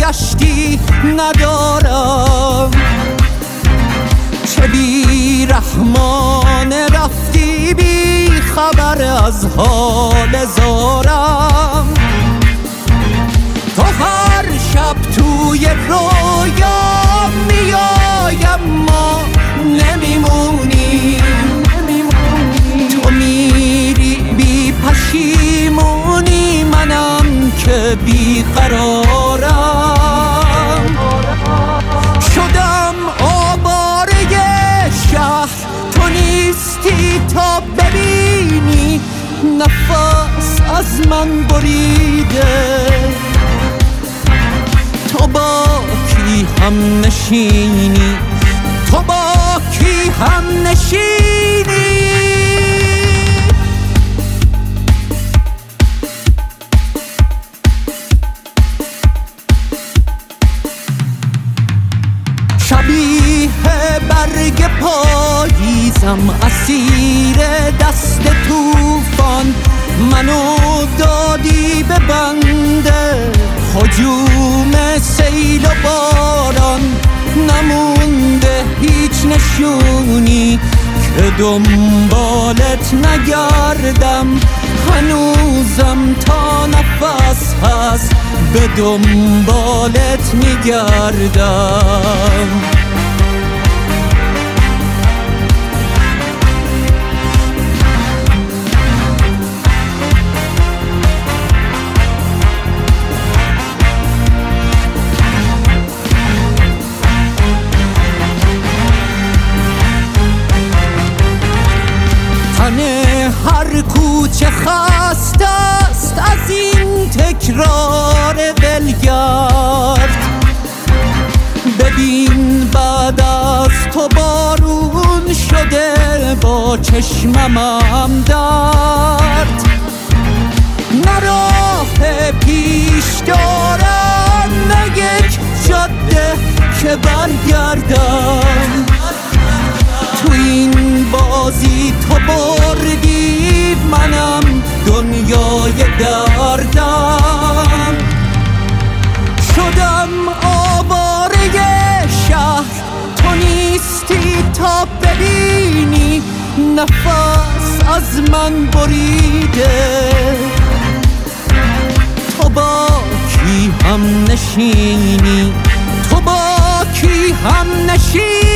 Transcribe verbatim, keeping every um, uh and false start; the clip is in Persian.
بازگشتی ندارم. چه بی رحمانه رفتی بی خبر از حال زارم. تو هر شب توی رویا میایم ما نمیمونی. تو میری بی پشیمونی منم که بی قرارم. شدم آواره شهر تو نیستی تا ببینی نفس از من بریده. تو با کی هم نشینی تو با کی هم نشینی. شبیه برگ پاییزم اسیر دست طوفان. منو دادی به بنده هجوم سیل و باران. نمونده هیچ نشونی که دنبالت نگردم. هنوزم تا نفس هست به دنبالت میگردم. هر کوچه خسته است از این تکرار ولگرد. ببین بعد از تو بارون شده با چشمم درد. نه راه پیش دارم نه یک جاده که برگردم. تو این بازی تو بردی منم دنیای دردم. شدم آواره شهر تو نیستی تا ببینی نفس از من بریده. تو با کی هم نشینی تو با کی هم نشینی.